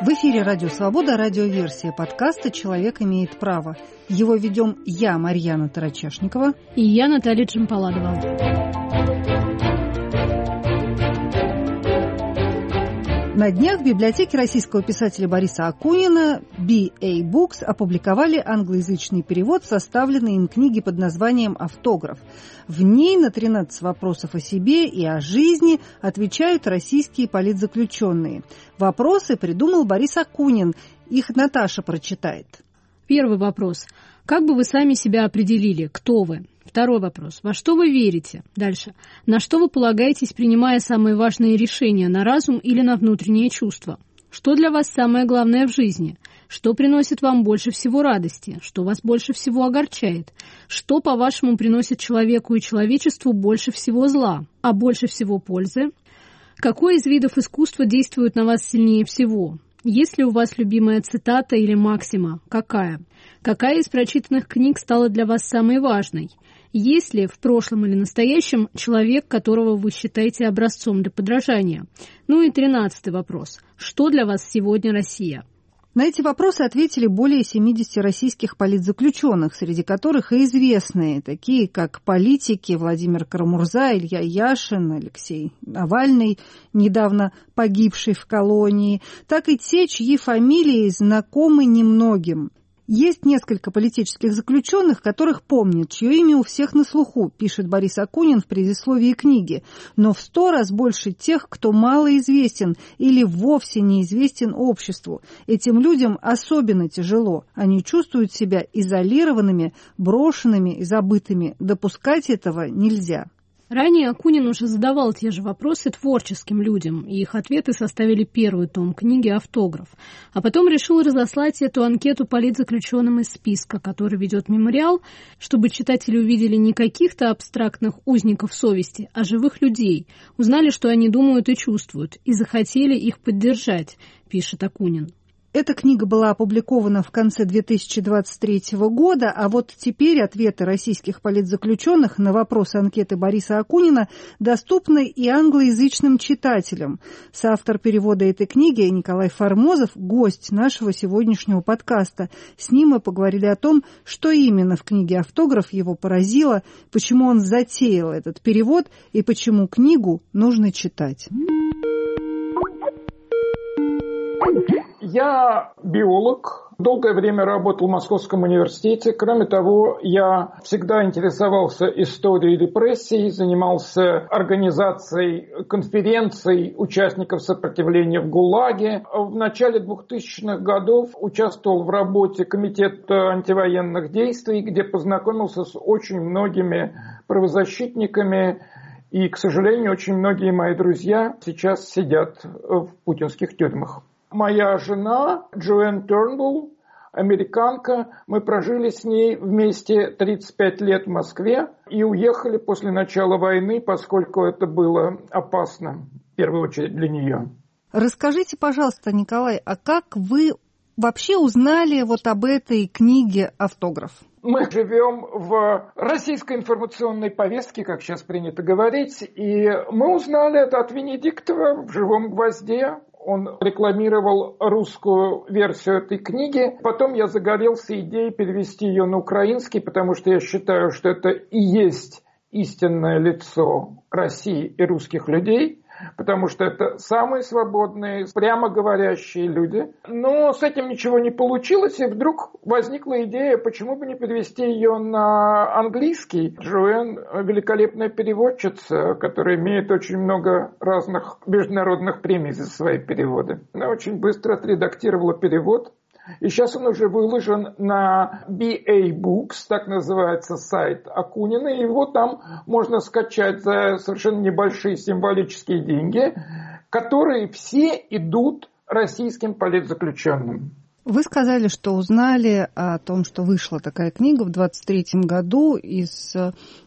В эфире «Радио Свобода», радиоверсия подкаста «Человек имеет право». Его ведем я, Марьяна Тарачешникова. И я, Наталья Джампаладова. На днях в библиотеке российского писателя Бориса Акунина BA Books опубликовали англоязычный перевод, составленный им книги под названием «Автограф». В ней на 13 вопросов о себе и о жизни отвечают российские политзаключенные. Вопросы придумал Борис Акунин. Их Наташа прочитает. Первый вопрос. Как бы вы сами себя определили? Кто вы? Второй вопрос. Во что вы верите? Дальше. На что вы полагаетесь, принимая самые важные решения, на разум или на внутренние чувства? Что для вас самое главное в жизни? Что приносит вам больше всего радости? Что вас больше всего огорчает? Что, по-вашему, приносит человеку и человечеству больше всего зла, а больше всего пользы? Какой из видов искусства действует на вас сильнее всего? Есть ли у вас любимая цитата или максима? Какая? Какая из прочитанных книг стала для вас самой важной? Есть ли в прошлом или настоящем человек, которого вы считаете образцом для подражания? Ну и 13-й вопрос. Что для вас сегодня Россия? На эти вопросы ответили более 70 российских политзаключенных, среди которых и известные, такие как политики Владимир Карамурза, Илья Яшин, Алексей Навальный, недавно погибший в колонии, так и те, чьи фамилии знакомы немногим. Есть несколько политических заключенных, которых помнят, чье имя у всех на слуху, пишет Борис Акунин в предисловии книги, но в 100 раз больше тех, кто мало известен или вовсе неизвестен обществу. Этим людям особенно тяжело. Они чувствуют себя изолированными, брошенными и забытыми. Допускать этого нельзя. Ранее Акунин уже задавал те же вопросы творческим людям, и их ответы составили первый том книги «Автограф». А потом решил разослать эту анкету политзаключенным из списка, который ведет мемориал, чтобы читатели увидели не каких-то абстрактных узников совести, а живых людей, узнали, что они думают и чувствуют, и захотели их поддержать, пишет Акунин. Эта книга была опубликована в конце 2023 года, а вот теперь ответы российских политзаключенных на вопросы анкеты Бориса Акунина доступны и англоязычным читателям. Соавтор перевода этой книги Николай Формозов – гость нашего сегодняшнего подкаста. С ним мы поговорили о том, что именно в книге «Автограф» его поразило, почему он затеял этот перевод и почему книгу нужно читать. Я биолог, долгое время работал в Московском университете. Кроме того, я всегда интересовался историей репрессий, занимался организацией конференций участников сопротивления в ГУЛАГе. В начале 2000-х годов участвовал в работе Комитета антивоенных действий, где познакомился с очень многими правозащитниками. И, к сожалению, очень многие мои друзья сейчас сидят в путинских тюрьмах. Моя жена Джоэн Тернбулл, американка, мы прожили с ней вместе 35 лет в Москве и уехали после начала войны, поскольку это было опасно, в первую очередь для нее. Расскажите, пожалуйста, Николай, а как вы вообще узнали вот об этой книге «Автограф»? Мы живем в российской информационной повестке, как сейчас принято говорить, и мы узнали это от Венедиктова в «Живом гвозде». Он рекламировал русскую версию этой книги. Потом я загорелся идеей перевести ее на украинский, потому что я считаю, что это и есть истинное лицо России и русских людей, потому что это самые свободные, прямо говорящие люди. Но с этим ничего не получилось, и вдруг возникла идея, почему бы не перевести ее на английский. Джоэн – великолепная переводчица, которая имеет очень много разных международных премий за свои переводы. Она очень быстро отредактировала перевод. И сейчас он уже выложен на BA Books, так называется сайт Акунина, и его там можно скачать за совершенно небольшие символические деньги, которые все идут российским политзаключенным. Вы сказали, что узнали о том, что вышла такая книга в 23-м году из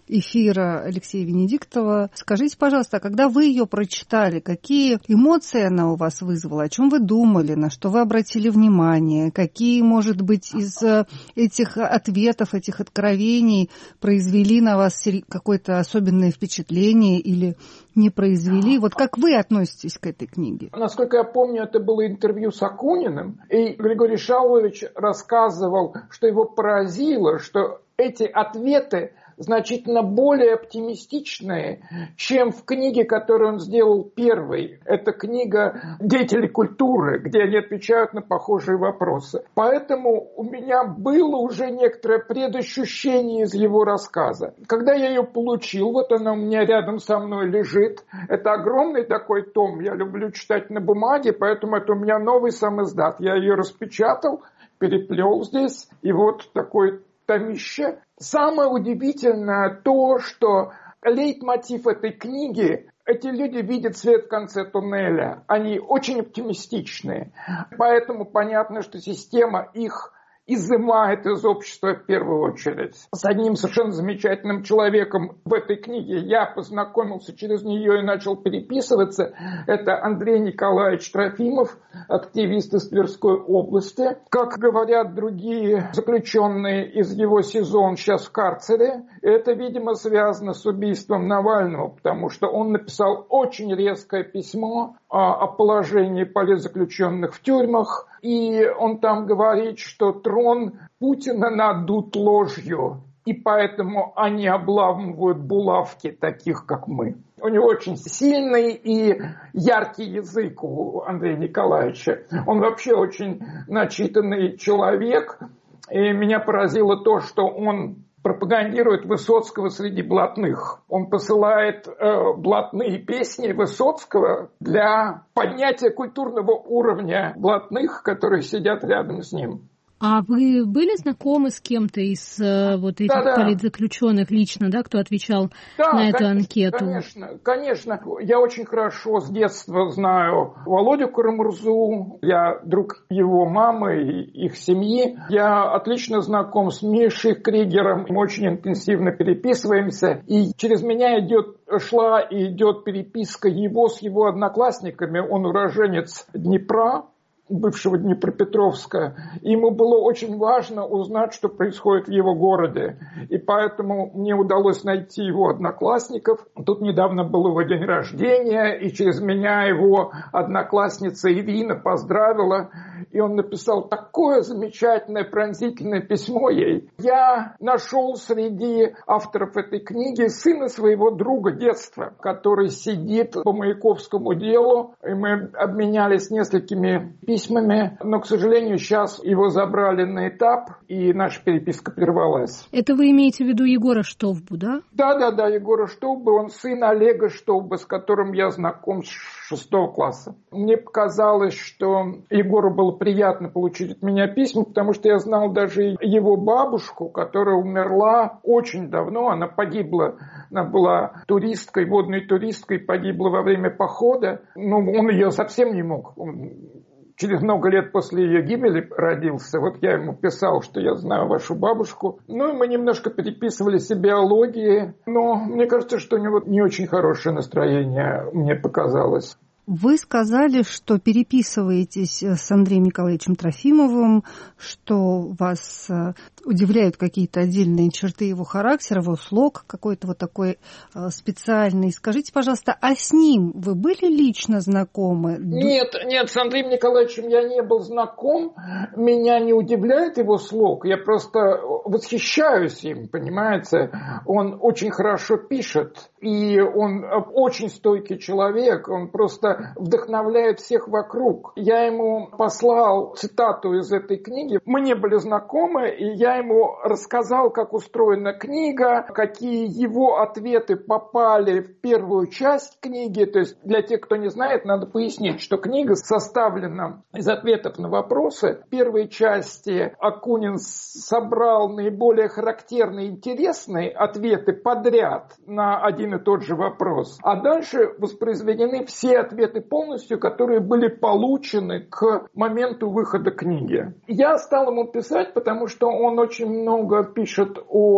эфира Алексея Венедиктова. Скажите, пожалуйста, когда вы ее прочитали, какие эмоции она у вас вызвала, о чем вы думали, на что вы обратили внимание, какие, может быть, из этих ответов, этих откровений произвели на вас какое-то особенное впечатление или не произвели? Вот как вы относитесь к этой книге? Насколько я помню, это было интервью с Акуниным, и Григорий Шаулович рассказывал, что его поразило, что эти ответы значительно более оптимистичные, чем в книге, которую он сделал первой. Это книга «Деятели культуры», где они отвечают на похожие вопросы. Поэтому у меня было уже некоторое предощущение из его рассказа. Когда я ее получил, вот она у меня рядом со мной лежит. Это огромный такой том, я люблю читать на бумаге, поэтому это у меня новый самиздат. Я ее распечатал, переплел здесь, и вот такой томище. Самое удивительное то, что лейтмотив этой книги, эти люди видят свет в конце туннеля. Они очень оптимистичные. Поэтому понятно, что система их изымает из общества в первую очередь. С одним совершенно замечательным человеком в этой книге я познакомился через нее и начал переписываться. Это Андрей Николаевич Трофимов, активист из Тверской области. Как говорят другие заключенные из его СИЗО, он сейчас в карцере. Это, видимо, связано с убийством Навального, потому что он написал очень резкое письмо о положении политзаключенных в тюрьмах. И он там говорит, что трон Путина надут ложью, и поэтому они обламывают булавки таких, как мы. У него очень сильный и яркий язык у Андрея Николаевича. Он вообще очень начитанный человек. И меня поразило то, что он пропагандирует Высоцкого среди блатных. Он посылает блатные песни Высоцкого для поднятия культурного уровня блатных, которые сидят рядом с ним. А вы были знакомы с кем-то из вот этих политзаключенных лично, да, кто отвечал на эту анкету? Конечно. Я очень хорошо с детства знаю Володю Карамурзу, я друг его мамы и их семьи. Я отлично знаком с Мишей Кригером, мы очень интенсивно переписываемся. И через меня шла и идет переписка его с его одноклассниками. Он уроженец Днепра, бывшего Днепропетровска. Ему было очень важно узнать, что происходит в его городе. И поэтому мне удалось найти его одноклассников. Тут недавно был его день рождения, и через меня его одноклассница Ирина поздравила. И он написал такое замечательное, пронзительное письмо ей. Я нашел среди авторов этой книги сына своего друга детства, который сидит по Маяковскому делу. И мы обменялись несколькими письмами, но, к сожалению, сейчас его забрали на этап, и наша переписка прервалась. Это вы имеете в виду Егора Штовбу, да? Да, Егора Штовбы, он сын Олега Штовбы, с которым я знаком с 6 класса. Мне показалось, что Егору было приятно получить от меня письма, потому что я знал даже его бабушку, которая умерла очень давно, она погибла, она была туристкой, водной туристкой, погибла во время похода, но он ее совсем не мог. Через много лет после ее гибели родился. Вот я ему писал, что я знаю вашу бабушку. Ну, и мы немножко переписывались о биологии. Но мне кажется, что у него не очень хорошее настроение, мне показалось. Вы сказали, что переписываетесь с Андреем Николаевичем Трофимовым, что вас удивляют какие-то отдельные черты его характера, его слог какой-то вот такой специальный. Скажите, пожалуйста, а с ним вы были лично знакомы? Нет, с Андреем Николаевичем я не был знаком. Меня не удивляет его слог. Я просто восхищаюсь им, понимаете? Он очень хорошо пишет, и он очень стойкий человек. Он просто вдохновляет всех вокруг. Я ему послал цитату из этой книги. Мы не были знакомы, и я ему рассказал, как устроена книга, какие его ответы попали в первую часть книги. То есть для тех, кто не знает, надо пояснить, что книга составлена из ответов на вопросы. В первой части Акунин собрал наиболее характерные и интересные ответы подряд на один и тот же вопрос. А дальше воспроизведены все ответы полностью, которые были получены к моменту выхода книги. Я стал ему писать, потому что он очень много пишет о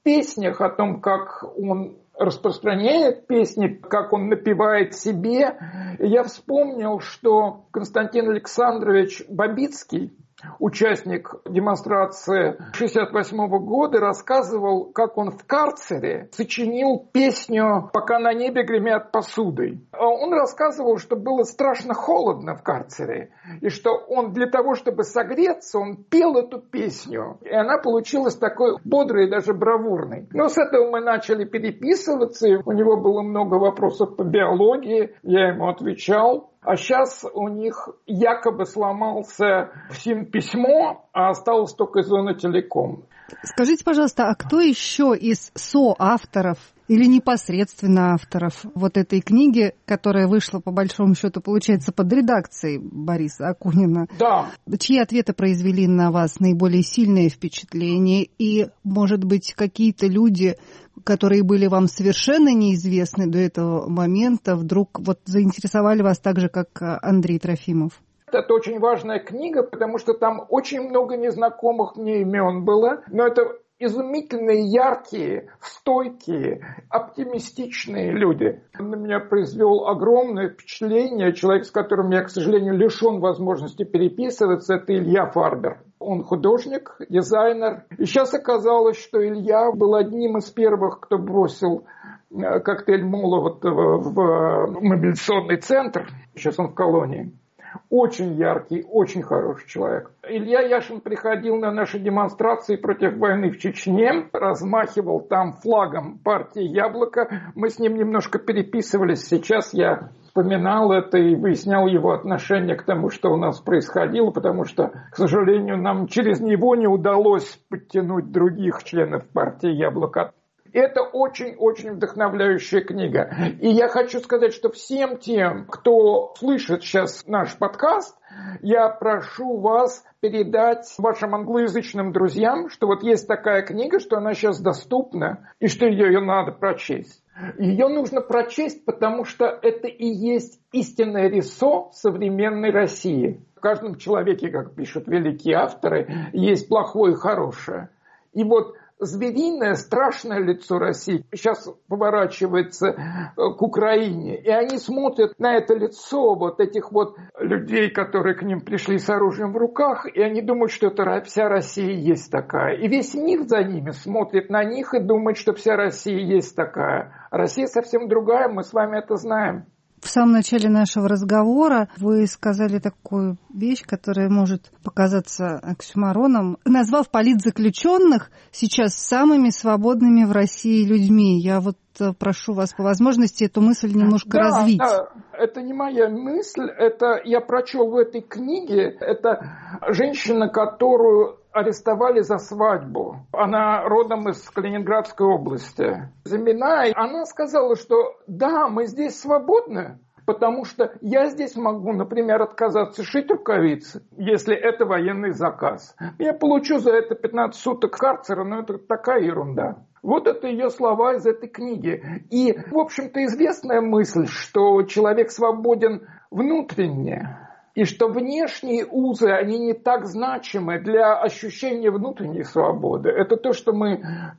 песнях, о том, как он распространяет песни, как он напевает себе, я вспомнил, что Константин Александрович Бабицкий, участник демонстрации 1968 года, рассказывал, как он в карцере сочинил песню «Пока на небе гремят посудой». Он рассказывал, что было страшно холодно в карцере, и что он для того, чтобы согреться, он пел эту песню. И она получилась такой бодрой и даже бравурной. Но с этого мы начали переписываться, и у него было много вопросов по биологии, я ему отвечал. А сейчас у них якобы сломался СИМ-письмо, а осталось только зона телеком. Скажите, пожалуйста, а кто еще из соавторов или непосредственно авторов вот этой книги, которая вышла, по большому счету, получается, под редакцией Бориса Акунина? Да. Чьи ответы произвели на вас наиболее сильное впечатление? И, может быть, какие-то люди, которые были вам совершенно неизвестны до этого момента, вдруг вот заинтересовали вас так же, как Андрей Трофимов? Это очень важная книга, потому что там очень много незнакомых мне имен было, но это изумительные, яркие, стойкие, оптимистичные люди. Он на меня произвел огромное впечатление. Человек, с которым я, к сожалению, лишен возможности переписываться, это Илья Фарбер. Он художник, дизайнер. И сейчас оказалось, что Илья был одним из первых, кто бросил коктейль Молотова в мобилизационный центр. Сейчас он в колонии. Очень яркий, очень хороший человек. Илья Яшин приходил на наши демонстрации против войны в Чечне, размахивал там флагом партии «Яблоко». Мы с ним немножко переписывались. Сейчас я вспоминал это и выяснял его отношение к тому, что у нас происходило, потому что, к сожалению, нам через него не удалось подтянуть других членов партии «Яблоко». Это очень-очень вдохновляющая книга. И я хочу сказать, что всем тем, кто слышит сейчас наш подкаст, я прошу вас передать вашим англоязычным друзьям, что вот есть такая книга, что она сейчас доступна, и что ее надо прочесть. Ее нужно прочесть, потому что это и есть истинное рисо современной России. В каждом человеке, как пишут великие авторы, есть плохое и хорошее. И вот звериное, страшное лицо России сейчас поворачивается к Украине. И они смотрят на это лицо вот этих вот людей, которые к ним пришли с оружием в руках, и они думают, что это вся Россия есть такая. И весь мир за ними смотрит на них и думает, что вся Россия есть такая. А Россия совсем другая, мы с вами это знаем. В самом начале нашего разговора вы сказали такую вещь, которая может показаться оксюмороном, назвав политзаключенных сейчас самыми свободными в России людьми. Я вот прошу вас по возможности эту мысль немножко развить. Да, это не моя мысль, это я прочел в этой книге. Это женщина, которую арестовали за свадьбу. Она родом из Калининградской области. Заминая, она сказала, что да, мы здесь свободны, потому что я здесь могу, например, отказаться шить рукавицы, если это военный заказ. Я получу за это 15 суток карцера, но это такая ерунда. Вот это ее слова из этой книги. И, в общем-то, известная мысль, что человек свободен внутренне, и что внешние узы, они не так значимы для ощущения внутренней свободы. Это то, что мы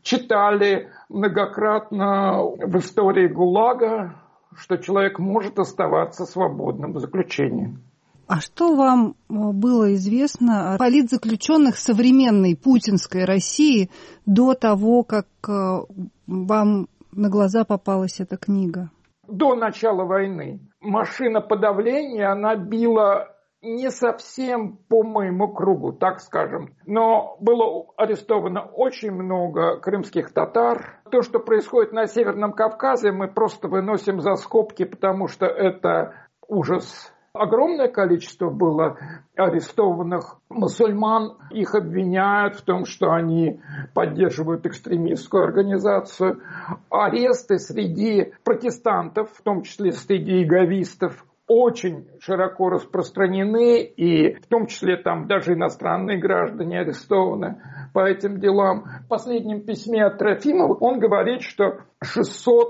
читали многократно в истории ГУЛАГа, что человек может оставаться свободным в заключении. А что вам было известно о политзаключенных современной путинской России до того, как вам на глаза попалась эта книга? До начала войны машина подавления, она била не совсем по моему кругу, так скажем. Но было арестовано очень много крымских татар. То, что происходит на Северном Кавказе, мы просто выносим за скобки, потому что это ужас. Огромное количество было арестованных мусульман. Их обвиняют в том, что они поддерживают экстремистскую организацию. Аресты среди протестантов, в том числе среди иговистов, очень широко распространены. И в том числе там даже иностранные граждане арестованы по этим делам. В последнем письме от Трофимова он говорит, что 600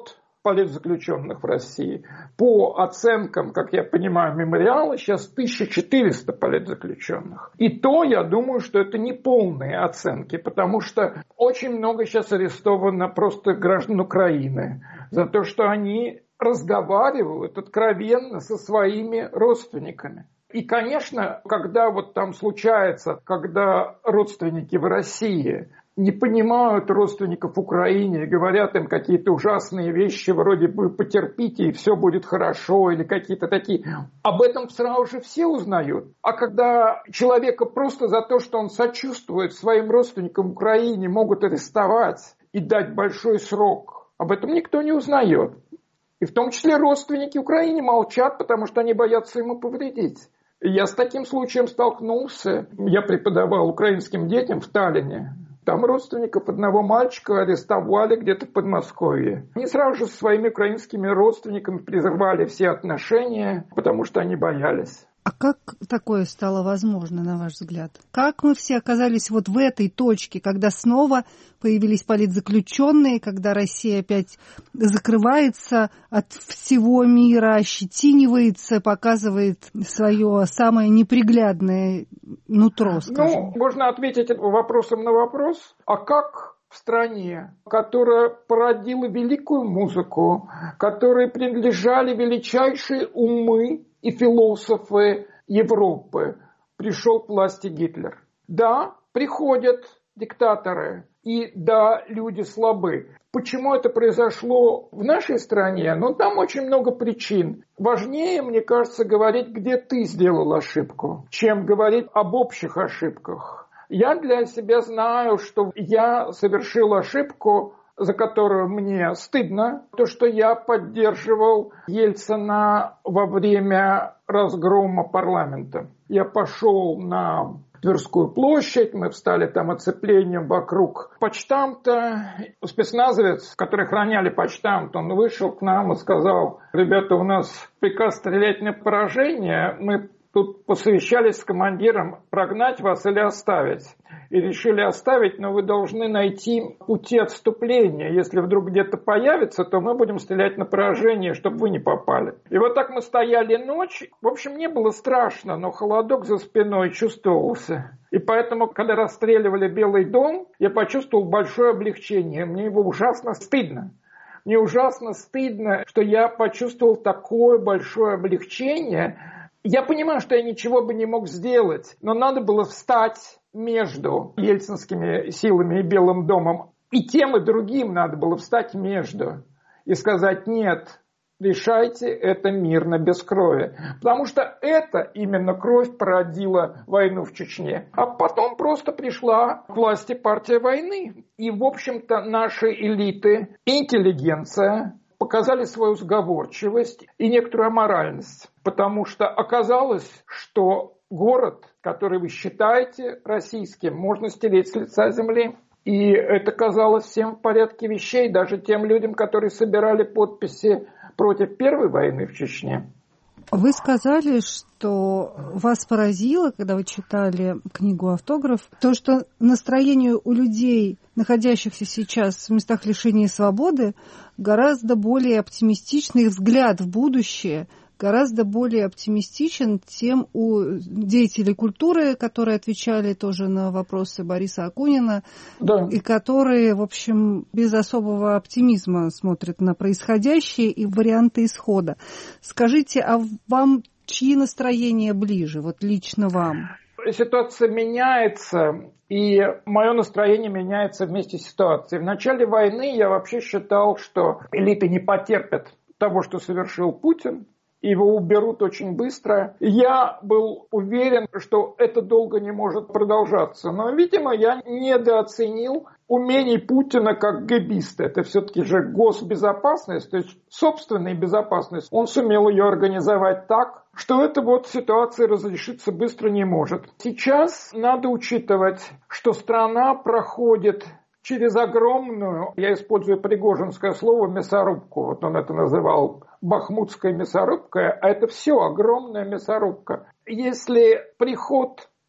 политзаключенных в России. По оценкам, как я понимаю, мемориала, сейчас 1400 политзаключенных. И то, я думаю, что это не полные оценки, потому что очень много сейчас арестовано просто граждан Украины за то, что они разговаривают откровенно со своими родственниками. И, конечно, когда вот там случается, когда родственники в России не понимают родственников в Украине и говорят им какие-то ужасные вещи, вроде бы потерпите и все будет хорошо, или какие-то такие. Об этом сразу же все узнают. А когда человека просто за то, что он сочувствует своим родственникам в Украине, могут арестовать и дать большой срок, об этом никто не узнает. И в том числе родственники Украины молчат, потому что они боятся ему повредить. Я с таким случаем столкнулся. Я преподавал украинским детям в Таллине. Там родственников одного мальчика арестовали где-то в Подмосковье. Они сразу же со своими украинскими родственниками прервали все отношения, потому что они боялись. А как такое стало возможно, на ваш взгляд? Как мы все оказались вот в этой точке, когда снова появились политзаключенные, когда Россия опять закрывается от всего мира, ощетинивается, показывает свое самое неприглядное нутро, скажем? Можно ответить вопросом на вопрос. А как в стране, которая породила великую музыку, которой принадлежали величайшие умы и философы Европы, пришел к власти Гитлер? Да, приходят диктаторы, и да, люди слабы. Почему это произошло в нашей стране? Там очень много причин. Важнее, мне кажется, говорить, где ты сделал ошибку, чем говорить об общих ошибках. Я для себя знаю, что я совершил ошибку, за которую мне стыдно, то, что я поддерживал Ельцина во время разгрома парламента. Я пошел на Тверскую площадь, мы встали там оцеплением вокруг почтамта. Спецназовец, который охраняли почтамт, он вышел к нам и сказал: ребята, у нас приказ стрелять на поражение, мы тут посовещались с командиром, прогнать вас или оставить. И решили оставить, но вы должны найти пути отступления. Если вдруг где-то появится, то мы будем стрелять на поражение, чтобы вы не попали. И вот так мы стояли ночь. В общем, не было страшно, но холодок за спиной чувствовался. И поэтому, когда расстреливали Белый дом, я почувствовал большое облегчение. Мне его ужасно стыдно. Мне ужасно стыдно, что я почувствовал такое большое облегчение. Я понимаю, что я ничего бы не мог сделать, но надо было встать между ельцинскими силами и Белым домом. И тем, и другим надо было встать между. И сказать: нет, решайте это мирно, без крови. Потому что это именно кровь породила войну в Чечне. А потом просто пришла к власти партия войны. И, в общем-то, наши элиты, интеллигенция показали свою сговорчивость и некоторую аморальность. Потому что оказалось, что город, который вы считаете российским, можно стереть с лица земли. И это казалось всем в порядке вещей, даже тем людям, которые собирали подписи против первой войны в Чечне. Вы сказали, что вас поразило, когда вы читали книгу «Автограф», то, что настроение у людей, находящихся сейчас в местах лишения свободы, гораздо более оптимистичный взгляд в будущее, гораздо более оптимистичен, чем у деятелей культуры, которые отвечали тоже на вопросы Бориса Акунина, да, и которые, в общем, без особого оптимизма смотрят на происходящее и варианты исхода. Скажите, а вам чьи настроения ближе, вот лично вам? Ситуация меняется, и мое настроение меняется вместе с ситуацией. В начале войны я вообще считал, что элиты не потерпят того, что совершил Путин. Его уберут очень быстро. Я был уверен, что это долго не может продолжаться. Но, видимо, я недооценил умений Путина как гэбиста. Это все-таки же госбезопасность, то есть собственная безопасность. Он сумел ее организовать так, что эта вот ситуация разрешиться быстро не может. Сейчас надо учитывать, что страна проходит через огромную, я использую пригожинское слово, мясорубку. Вот он это называл бахмутская мясорубка, а это все огромная мясорубка. Если приход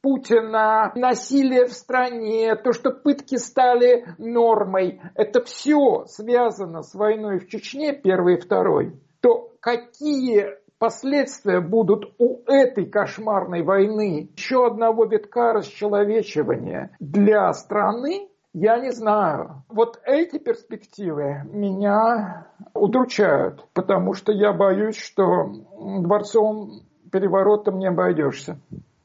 Путина, насилие в стране, то, что пытки стали нормой, это все связано с войной в Чечне, первой и второй, то какие последствия будут у этой кошмарной войны, еще одного витка расчеловечивания для страны, я не знаю. Вот эти перспективы меня удручают, потому что я боюсь, что дворцовым переворотом не обойдешься.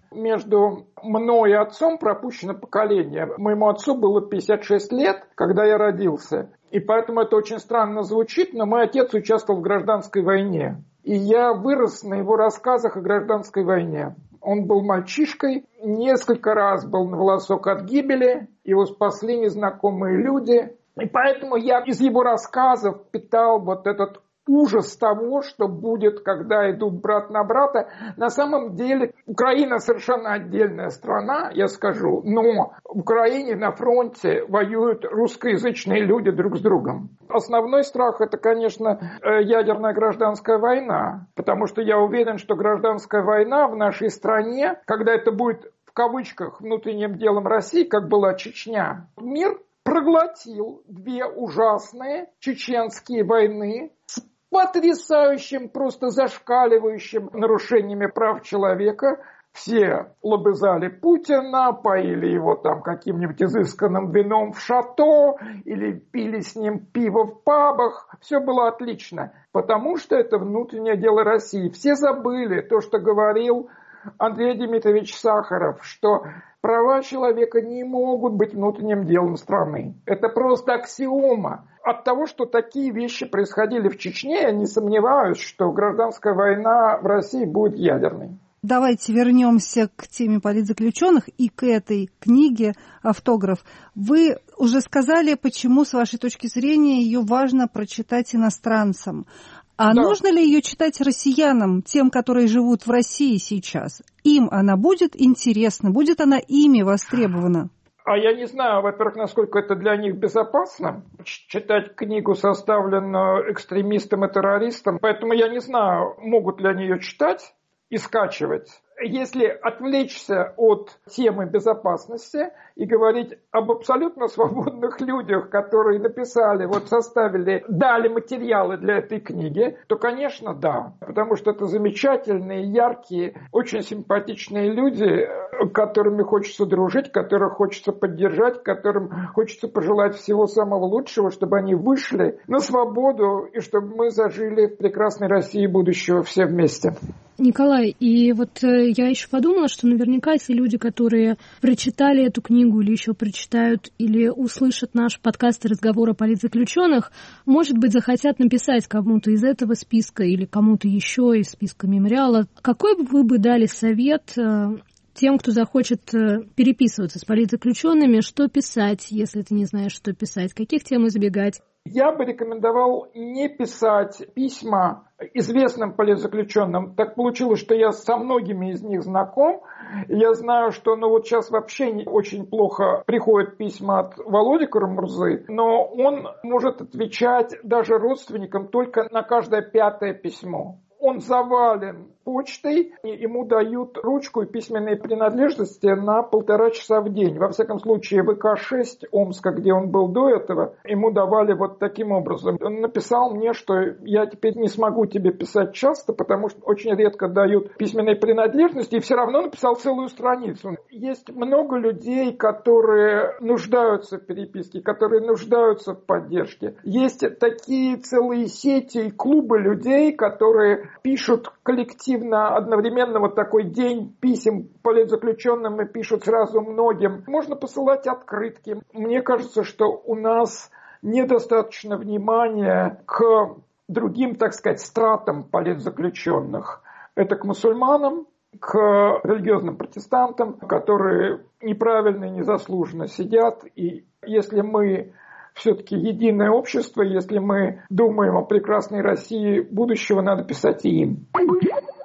Между мной и отцом пропущено поколение. Моему отцу было 56 лет, когда я родился. И поэтому это очень странно звучит, но мой отец участвовал в гражданской войне. И я вырос на его рассказах о гражданской войне. Он был мальчишкой, несколько раз был на волосок от гибели, его спасли незнакомые люди. И поэтому я из его рассказов питал вот этот ужас того, что будет, когда идут брат на брата. На самом деле Украина совершенно отдельная страна, я скажу, но в Украине на фронте воюют русскоязычные люди друг с другом. Основной страх это, конечно, ядерная гражданская война, потому что я уверен, что гражданская война в нашей стране, когда это будет в кавычках внутренним делом России, как была Чечня, мир проглотил две ужасные чеченские войны с потрясающим, просто зашкаливающим нарушениями прав человека. Все лобызали Путина, поили его там каким-нибудь изысканным вином в шато или пили с ним пиво в пабах. Все было отлично, потому что это внутреннее дело России. Все забыли то, что говорил Андрей Дмитриевич Сахаров, что права человека не могут быть внутренним делом страны. Это просто аксиома. От того, что такие вещи происходили в Чечне, я не сомневаюсь, что гражданская война в России будет ядерной. Давайте вернемся к теме политзаключенных и к этой книге «Автограф». Вы уже сказали, почему, с вашей точки зрения, ее важно прочитать иностранцам. А да. Нужно ли ее читать россиянам, тем, которые живут в России сейчас? Им она будет интересна? Будет она ими востребована? А я не знаю, во-первых, насколько это для них безопасно, читать книгу, составленную экстремистом и террористом. Поэтому я не знаю, могут ли они ее читать и скачивать. Если отвлечься от темы безопасности и говорить об абсолютно свободных людях, которые написали, вот составили, дали материалы для этой книги, то, конечно, да. Потому что это замечательные, яркие, очень симпатичные люди, которыми хочется дружить, которых хочется поддержать, которым хочется пожелать всего самого лучшего, чтобы они вышли на свободу и чтобы мы зажили в прекрасной России будущего все вместе. Николай, и вот я еще подумала, что наверняка те люди, которые прочитали эту книгу или еще прочитают, или услышат наш подкаст и разговор о политзаключенных, может быть, захотят написать кому-то из этого списка или кому-то еще из списка мемориала. Какой бы вы дали совет тем, кто захочет переписываться с политзаключенными, что писать, если ты не знаешь, что писать, каких тем избегать? Я бы рекомендовал не писать письма известным политзаключенным. Так получилось, что я со многими из них знаком. Я знаю, что вот сейчас вообще очень плохо приходят письма от Володи Карамурзы, но он может отвечать даже родственникам только на каждое 5-е письмо. Он завален почтой, ему дают ручку и письменные принадлежности на 1,5 часа в день. Во всяком случае, ВК-6 Омска, где он был до этого, ему давали вот таким образом. Он написал мне, что я теперь не смогу тебе писать часто, потому что очень редко дают письменные принадлежности, и все равно написал целую страницу. Есть много людей, которые нуждаются в переписке, которые нуждаются в поддержке. Есть такие целые сети и клубы людей, которые пишут коллективно, одновременно вот такой день писем политзаключенным и пишут сразу многим. Можно посылать открытки. Мне кажется, что у нас недостаточно внимания к другим, так сказать, стратам политзаключенных. Это к мусульманам, к религиозным протестантам, которые неправильно и незаслуженно сидят. И если мы все-таки единое общество, если мы думаем о прекрасной России будущего, надо писать и им.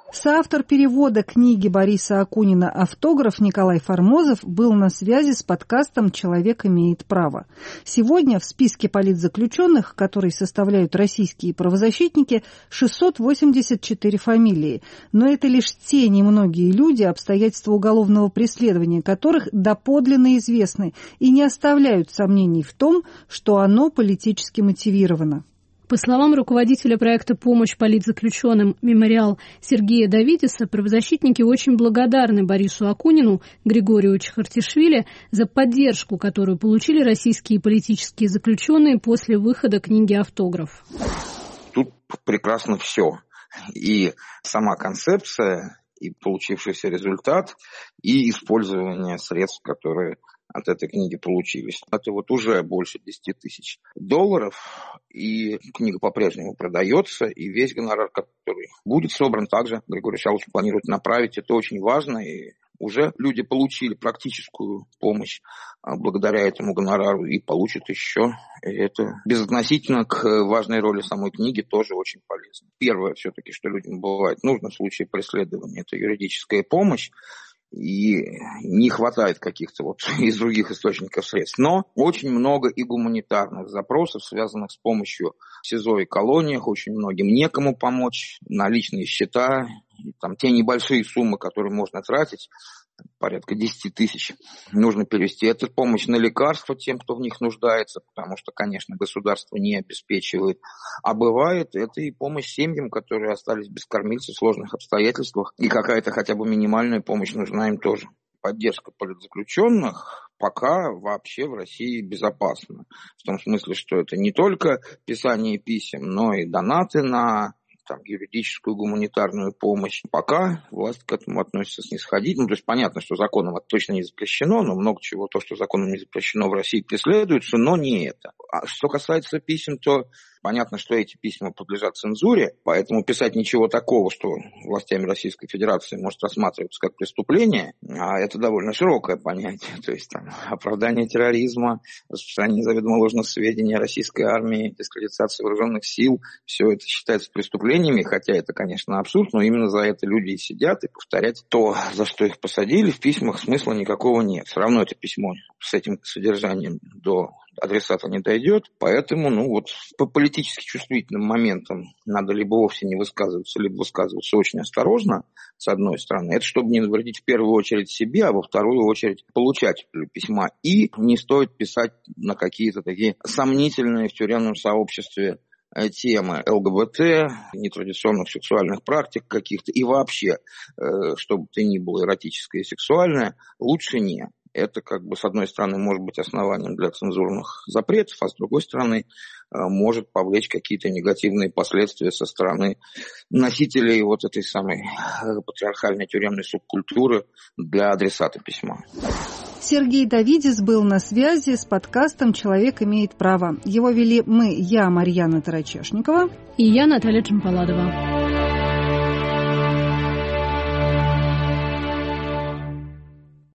Соавтор перевода книги Бориса Акунина «Автограф» Николай Формозов был на связи с подкастом «Человек имеет право». Сегодня в списке политзаключенных, который составляют российские правозащитники, 684 фамилии. Но это лишь те немногие люди, обстоятельства уголовного преследования которых доподлинно известны и не оставляют сомнений в том, что оно политически мотивировано. По словам руководителя проекта «Помощь политзаключенным» «Мемориал» Сергея Давидиса, правозащитники очень благодарны Борису Акунину, Григорию Чхартишвили за поддержку, которую получили российские политические заключенные после выхода книги «Автограф». Тут прекрасно все. И сама концепция, и получившийся результат, и использование средств, которые от этой книги получились. Это вот уже больше $10 тысяч. И книга по-прежнему продается, и весь гонорар, который будет собран, также Григорий Шалович планирует направить. Это очень важно, и уже люди получили практическую помощь благодаря этому гонорару и получат еще. И это безотносительно к важной роли самой книги тоже очень полезно. Первое все-таки, что людям бывает нужно в случае преследования, это юридическая помощь. И не хватает каких-то вот из других источников средств. Но очень много и гуманитарных запросов, связанных с помощью в СИЗО и колониях. Очень многим некому помочь. Наличные счета, там те небольшие суммы, которые можно тратить, порядка 10 тысяч, нужно перевести. Это помощь на лекарства тем, кто в них нуждается, потому что, конечно, государство не обеспечивает. А бывает, это и помощь семьям, которые остались без кормильца в сложных обстоятельствах, и какая-то хотя бы минимальная помощь нужна им тоже. Поддержка политзаключенных пока вообще в России безопасна. В том смысле, что это не только писание писем, но и донаты на юридическую, гуманитарную помощь. Пока власть к этому относится снисходительно. То есть понятно, что законом это точно не запрещено, но много чего, то, что законом не запрещено, в России преследуется, но не это. А что касается писем, то понятно, что эти письма подлежат цензуре, поэтому писать ничего такого, что властями Российской Федерации может рассматриваться как преступление, а это довольно широкое понятие. То есть оправдание терроризма, распространение заведомо ложных сведений о российской армии, дискредитация вооруженных сил, все это считается преступлениями, хотя это, конечно, абсурд, но именно за это люди и сидят, и повторять то, за что их посадили, в письмах смысла никакого нет. Все равно это письмо с этим содержанием до адресата не дойдет, поэтому, по политически чувствительным моментам надо либо вовсе не высказываться, либо высказываться очень осторожно, с одной стороны. Это чтобы не навредить в первую очередь себе, а во вторую очередь получателю письма. И не стоит писать на какие-то такие сомнительные в тюремном сообществе темы ЛГБТ, нетрадиционных сексуальных практик каких-то, и вообще, чтобы то ни было эротическое и сексуальное, лучше не. Это, с одной стороны, может быть основанием для цензурных запретов, а с другой стороны, может повлечь какие-то негативные последствия со стороны носителей вот этой самой патриархальной тюремной субкультуры для адресата письма. Сергей Давидис был на связи с подкастом «Человек имеет право». Его вели я, Марьяна Тарачешникова. И я, Наталья Джампаладова.